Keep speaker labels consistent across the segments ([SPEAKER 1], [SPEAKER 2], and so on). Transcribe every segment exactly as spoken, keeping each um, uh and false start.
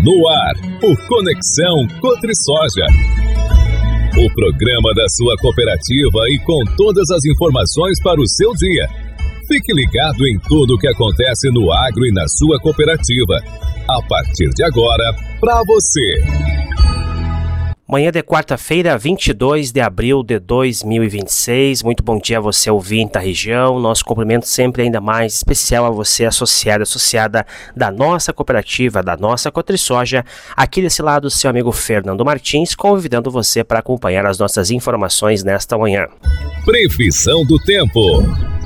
[SPEAKER 1] No ar, o Conexão Cotrisoja. O programa da sua cooperativa e com todas as informações para o seu dia. Fique ligado em tudo o que acontece no agro e na sua cooperativa. A partir de agora, para você.
[SPEAKER 2] Manhã de quarta-feira, vinte e dois de abril de dois mil e vinte e seis. Muito bom dia a você, ouvinte da região. Nosso cumprimento sempre ainda mais especial a você, associado, associada da nossa cooperativa, da nossa Cotrisoja. Aqui desse lado, seu amigo Fernando Martins, convidando você para acompanhar as nossas informações nesta manhã.
[SPEAKER 1] Previsão do tempo.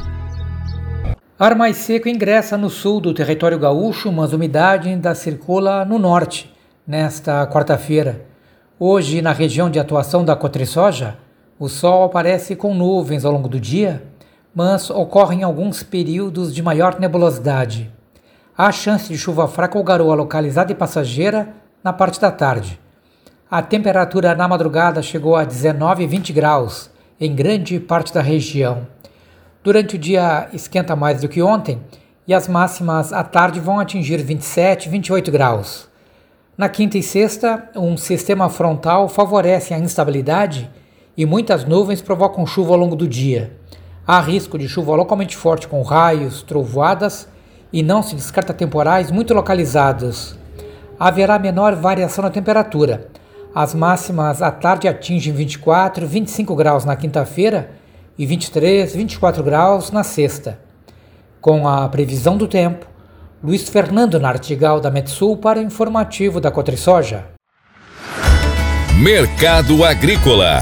[SPEAKER 3] Ar mais seco ingressa no sul do território gaúcho, mas umidade ainda circula no norte nesta quarta-feira. Hoje, na região de atuação da Cotrisoja, o sol aparece com nuvens ao longo do dia, mas ocorrem alguns períodos de maior nebulosidade. Há chance de chuva fraca ou garoa localizada e passageira na parte da tarde. A temperatura na madrugada chegou a dezenove e vinte graus em grande parte da região. Durante o dia esquenta mais do que ontem e as máximas à tarde vão atingir vinte e sete, vinte e oito graus. Na quinta e sexta, um sistema frontal favorece a instabilidade e muitas nuvens provocam chuva ao longo do dia. Há risco de chuva localmente forte com raios, trovoadas e não se descarta temporais muito localizados. Haverá menor variação na temperatura. As máximas à tarde atingem vinte e quatro, vinte e cinco graus na quinta-feira e vinte e três, vinte e quatro graus na sexta. Com a previsão do tempo, Luiz Fernando Nartigal da Metsul para o informativo da Cotrisoja.
[SPEAKER 1] Mercado Agrícola.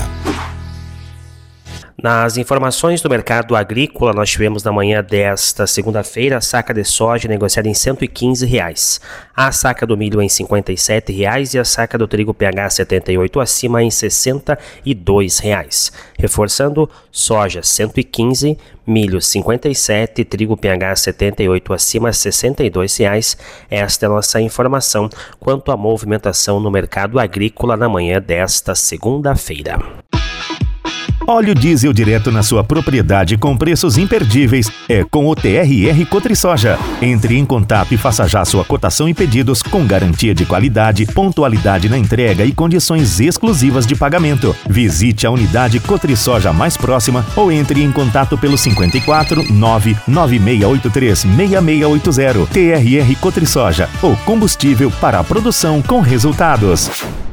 [SPEAKER 2] Nas informações do mercado agrícola, nós tivemos na manhã desta segunda-feira a saca de soja negociada em cento e quinze reais, a saca do milho em cinquenta e sete reais e a saca do trigo P H setenta e oito acima em sessenta e dois reais. Reforçando, soja cento e quinze, milho cinquenta e sete, trigo P H setenta e oito acima sessenta e dois reais. Esta é a nossa informação quanto à movimentação no mercado agrícola na manhã desta segunda-feira.
[SPEAKER 4] Óleo diesel direto na sua propriedade com preços imperdíveis é com o T R R Cotrisoja. Entre em contato e faça já sua cotação e pedidos com garantia de qualidade, pontualidade na entrega e condições exclusivas de pagamento. Visite a unidade Cotrisoja mais próxima ou entre em contato pelo cinquenta e quatro, nove nove seis oito três, seis seis oito zero. T R R Cotrisoja, o combustível para a produção com resultados.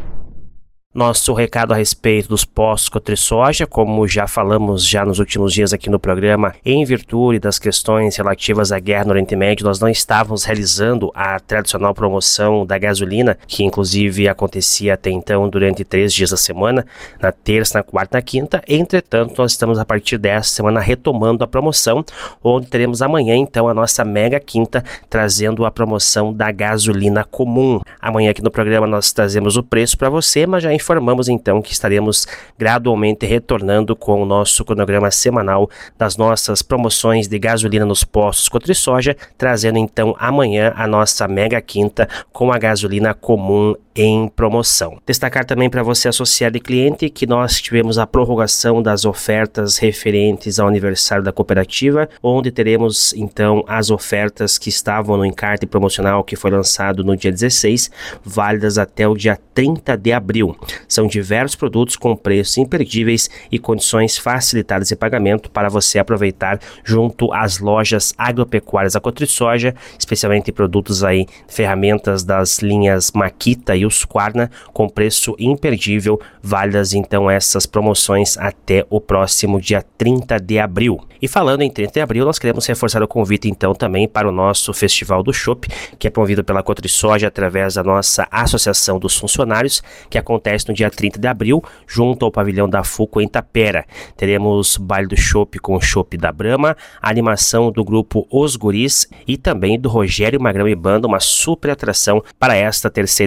[SPEAKER 2] Nosso recado a respeito dos postos Cotrisoja, como já falamos já nos últimos dias aqui no programa, em virtude das questões relativas à guerra no Oriente Médio, nós não estávamos realizando a tradicional promoção da gasolina, que inclusive acontecia até então durante três dias da semana, na terça, na quarta e na quinta. Entretanto, nós estamos a partir desta semana retomando a promoção, onde teremos amanhã então a nossa mega quinta, trazendo a promoção da gasolina comum. Amanhã aqui no programa nós trazemos o preço para você, mas já informamos então que estaremos gradualmente retornando com o nosso cronograma semanal das nossas promoções de gasolina nos postos Cotrisoja, trazendo então amanhã a nossa mega quinta com a gasolina comum em promoção. Destacar também para você associado e cliente que nós tivemos a prorrogação das ofertas referentes ao aniversário da cooperativa, onde teremos então as ofertas que estavam no encarte promocional que foi lançado no dia dezesseis, válidas até o dia trinta de abril. São diversos produtos com preços imperdíveis e condições facilitadas de pagamento para você aproveitar junto às lojas agropecuárias da Cotrisoja, especialmente produtos aí, ferramentas das linhas Makita e Husqvarna com preço imperdível, válidas então essas promoções até o próximo dia trinta de abril. E falando em trinta de abril, nós queremos reforçar o convite então também para o nosso Festival do Chopp, que é promovido pela Cotrisoja através da nossa Associação dos Funcionários, que acontece no dia trinta de abril, junto ao pavilhão da Fuco em Tapera. Teremos baile do chopp com o chopp da Brahma, a animação do grupo Os Guris e também do Rogério Magrão e Banda, uma super atração para esta terceira edição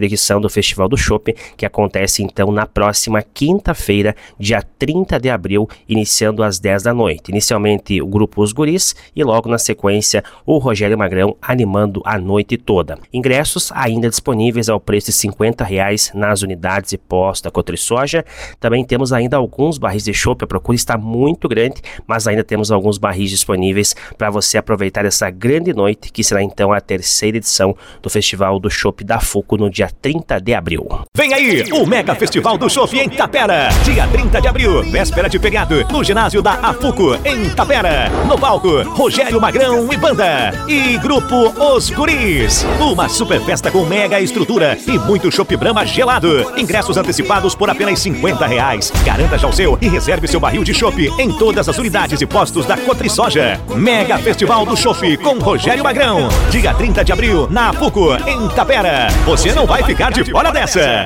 [SPEAKER 2] do Festival do Chopp, que acontece então na próxima quinta-feira, dia trinta de abril, iniciando às dez da noite. Inicialmente o grupo Os Guris e logo na sequência o Rogério Magrão animando a noite toda. Ingressos ainda disponíveis ao preço de cinquenta reais nas unidades e postos da Cotrisoja. Também temos ainda alguns barris de chopp, a procura está muito grande, mas ainda temos alguns barris disponíveis para você aproveitar essa grande noite, que será então a terceira edição do Festival do Chopp da Fuco no dia trinta de abril.
[SPEAKER 4] Vem aí, o Mega Festival do Chopp em Tapera, dia trinta de abril, véspera de feriado, no ginásio da Afuco, em Tapera. No palco, Rogério Magrão e banda. E grupo Os Guris. Uma super festa com mega estrutura e muito chopp Brahma gelado. Ingressos antecipados por apenas cinquenta reais. Garanta já o seu e reserve seu barril de chopp em todas as unidades e postos da Cotrisoja. Mega Festival do Chopp com Rogério Magrão. Dia trinta de abril, na Afuco, em Tapera. Você não vai ficar de fora dessa.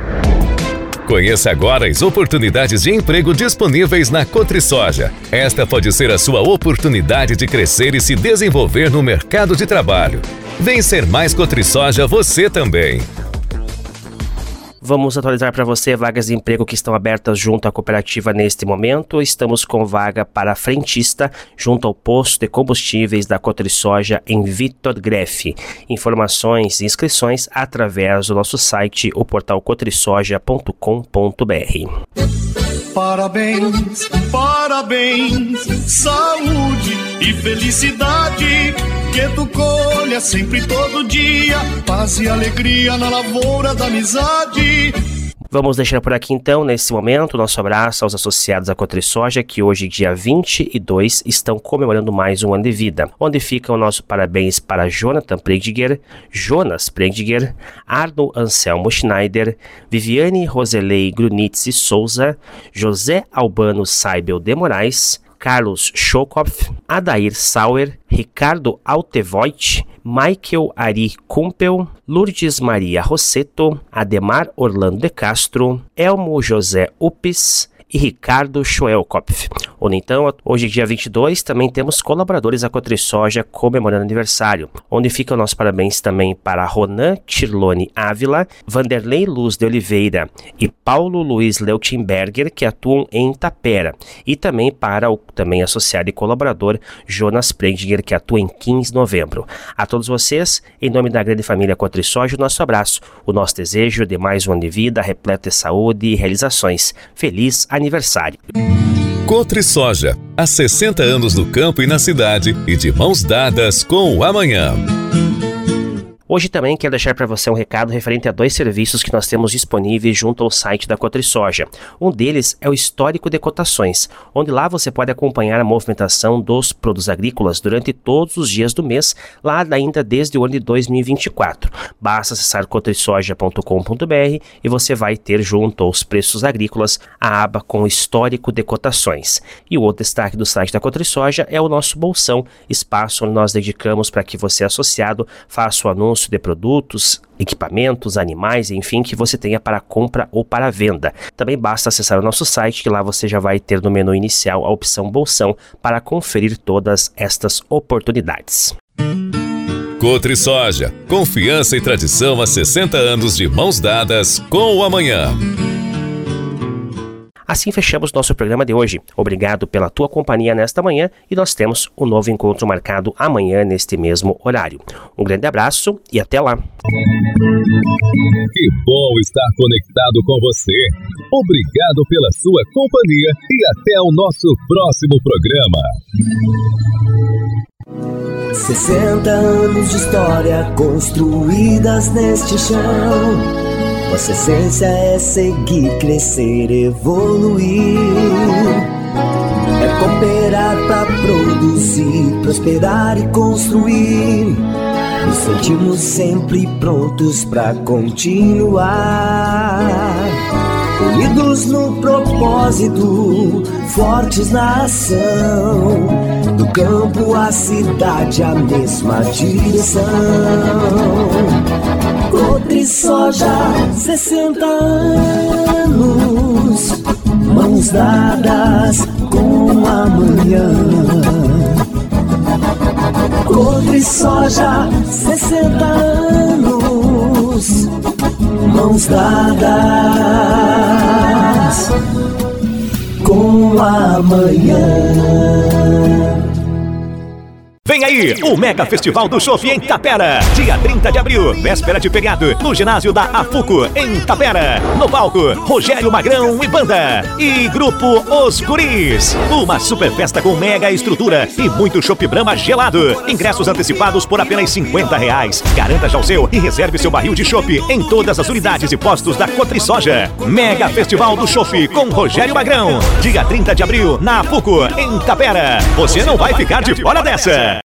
[SPEAKER 1] Conheça agora as oportunidades de emprego disponíveis na Cotrisoja. Esta pode ser a sua oportunidade de crescer e se desenvolver no mercado de trabalho. Vem ser mais Cotrisoja você também.
[SPEAKER 2] Vamos atualizar para você vagas de emprego que estão abertas junto à cooperativa neste momento. Estamos com vaga para frentista junto ao posto de combustíveis da Cotrisoja em Vitor Greff. Informações e inscrições através do nosso site, o portal cotrisoja ponto com ponto b r.
[SPEAKER 5] Parabéns, parabéns, saúde e felicidade, que tu colha sempre todo dia, paz e alegria na lavoura da amizade.
[SPEAKER 2] Vamos deixar por aqui então, nesse momento, nosso abraço aos associados à Cotrisoja, que hoje, dia vinte e dois, estão comemorando mais um ano de vida, onde fica o nosso parabéns para Jonathan Prediger, Jonas Prediger, Arno Anselmo Schneider, Viviane Roselei Grunitz Souza, José Albano Saibel de Moraes, Carlos Schokopf, Adair Sauer, Ricardo Altevoit, Michael Ari Kumpel, Lourdes Maria Rosseto, Ademar Orlando de Castro, Elmo José Upes e Ricardo Schwelkopf. Ou então, hoje, dia vinte e dois, também temos colaboradores da Cotrisoja comemorando aniversário, onde fica o nosso parabéns também para Ronan Tirlone Ávila, Vanderlei Luz de Oliveira e Paulo Luiz Leutenberger, que atuam em Tapera, e também para o também associado e colaborador Jonas Prediger, que atua em quinze de novembro. A todos vocês, em nome da grande família Cotrisoja, o nosso abraço, o nosso desejo de mais um ano de vida repleto de saúde e realizações. Feliz aniversário!
[SPEAKER 1] Cotrisoja, há sessenta anos no campo e na cidade e de mãos dadas com o amanhã.
[SPEAKER 2] Hoje também quero deixar para você um recado referente a dois serviços que nós temos disponíveis junto ao site da Cotrisoja. Um deles é o histórico de cotações, onde lá você pode acompanhar a movimentação dos produtos agrícolas durante todos os dias do mês, lá ainda desde o ano de dois mil e vinte e quatro. Basta acessar cotrisoja ponto com ponto b r e você vai ter junto aos preços agrícolas a aba com histórico de cotações. E o outro destaque do site da Cotrisoja é o nosso bolsão, espaço onde nós dedicamos para que você associado faça o anúncio de produtos, equipamentos, animais, enfim, que você tenha para compra ou para venda. Também basta acessar o nosso site, que lá você já vai ter no menu inicial a opção Bolsão para conferir todas estas oportunidades.
[SPEAKER 1] Cotrisoja, confiança e tradição há sessenta anos de mãos dadas com o amanhã.
[SPEAKER 2] Assim fechamos nosso programa de hoje. Obrigado pela tua companhia nesta manhã e nós temos um novo encontro marcado amanhã neste mesmo horário. Um grande abraço e até lá.
[SPEAKER 1] Que bom estar conectado com você. Obrigado pela sua companhia e até o nosso próximo programa.
[SPEAKER 6] sessenta anos de história construídas neste chão. Nossa essência é seguir, crescer, evoluir. É cooperar pra produzir, prosperar e construir. Nos sentimos sempre prontos pra continuar. Unidos no propósito, fortes na ação. Do campo à cidade, a mesma direção. Cotrisoja, sessenta anos, mãos dadas com amanhã. Cotrisoja, sessenta anos, mãos mãos dadas com amanhã.
[SPEAKER 4] Vem aí, o Mega Festival do Chopp em Tapera. Dia trinta de abril, véspera de feriado, no ginásio da Afuco, em Tapera. No palco, Rogério Magrão e banda. E grupo Os Guris. Uma super festa com mega estrutura e muito Chopp Brahma gelado. Ingressos antecipados por apenas cinquenta reais. Garanta já o seu e reserve seu barril de chopp em todas as unidades e postos da Cotrisoja. Mega Festival do Chopp com Rogério Magrão. Dia trinta de abril, na Afuco, em Tapera. Você não vai ficar de fora dessa.